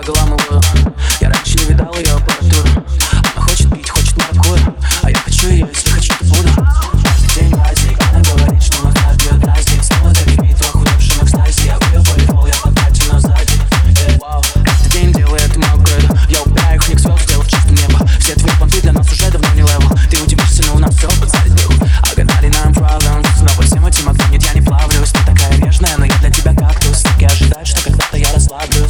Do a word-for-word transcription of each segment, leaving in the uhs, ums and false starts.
взламываю. Я раньше не видал ее аппаратуру. Она хочет пить, хочет маракуйю, а я хочу ее, если хочу, то буду. Каждый день праздник, она говорит, что нас нас бьет разник. Снова загремит в охудевшем экстазе. Я выпил волейбол, я подкатил на сзади. Каждый день делает мою кредо. Я убираю их, ник звезд, сделав чисто небо. Все твои понты для нас уже давно не левел. Ты удивишься, но у нас все подсадил. А гадали нам problems. Снова всем этим отцом, нет, я не плавлюсь. Ты такая нежная, но я для тебя кактус. Так и ожидаешь, что когда-то я расслаблюсь.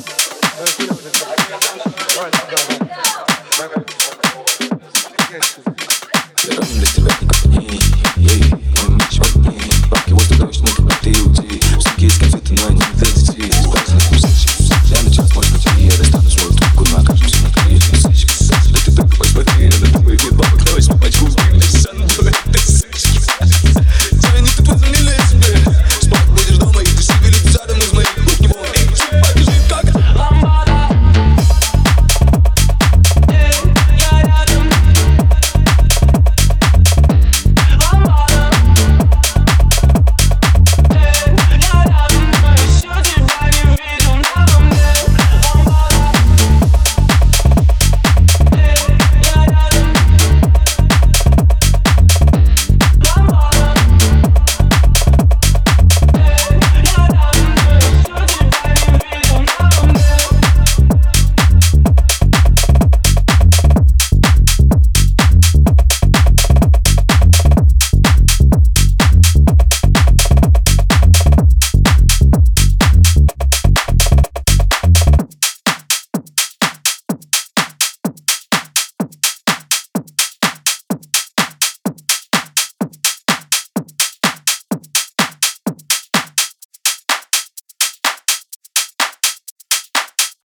Yes.